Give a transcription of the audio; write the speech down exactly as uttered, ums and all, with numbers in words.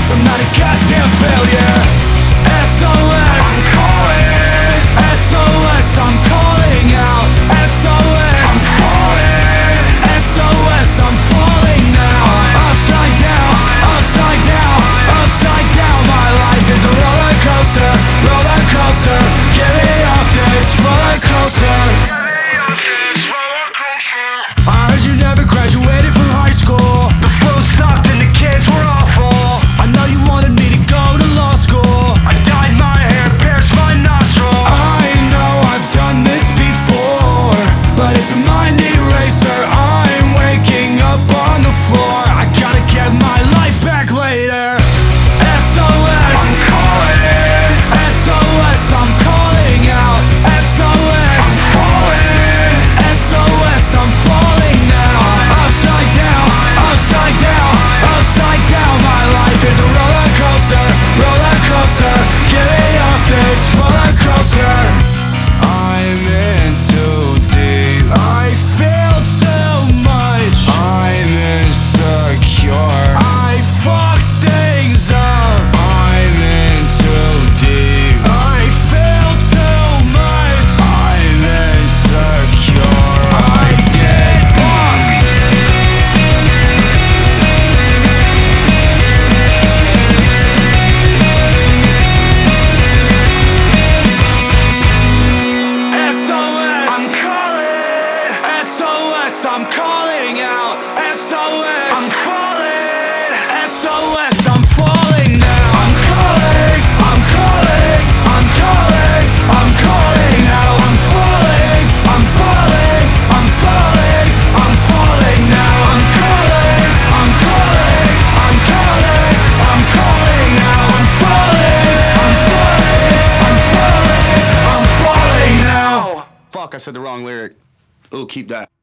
I'm not a goddamn failure. S O S, I'm calling. S O S, I'm calling out. S O S, I'm calling. S O S, I'm falling now. Upside down, upside down, upside down. My life is a roller coaster, roller coaster. Get me off this roller coaster. I heard you never graduated from high school. The food sucked and the kids were awful. I know you wanted me to go to law school. I dyed my hair, pierced my nostril. I know I've done this before, but it's a mind eraser. I'm waking up on the floor. I gotta get my life back later. S O S, I'm calling. S O S, I'm calling out. S O S, I'm calling. S O S, I'm falling now. Upside down, upside down, upside down. My life is a roller coaster, roller coaster. Get me off this roller coaster. I'm in too deep. I feel too much. I'm insecure. I fuck things up. I'm in too deep. I feel too much. I'm insecure. I get bugged. S O S, I'm calling. S O S, I'm calling out. S O S, I'm falling. S O S, I'm falling now. I'm calling, I'm calling, I'm calling, I'm calling out. I'm falling, I'm falling, I'm falling, I'm falling now. I'm calling, I'm calling, I'm calling, I'm calling out. I'm falling, I'm falling, I'm falling, I'm falling now. Fuck, I said the wrong lyric. Ooh, keep that.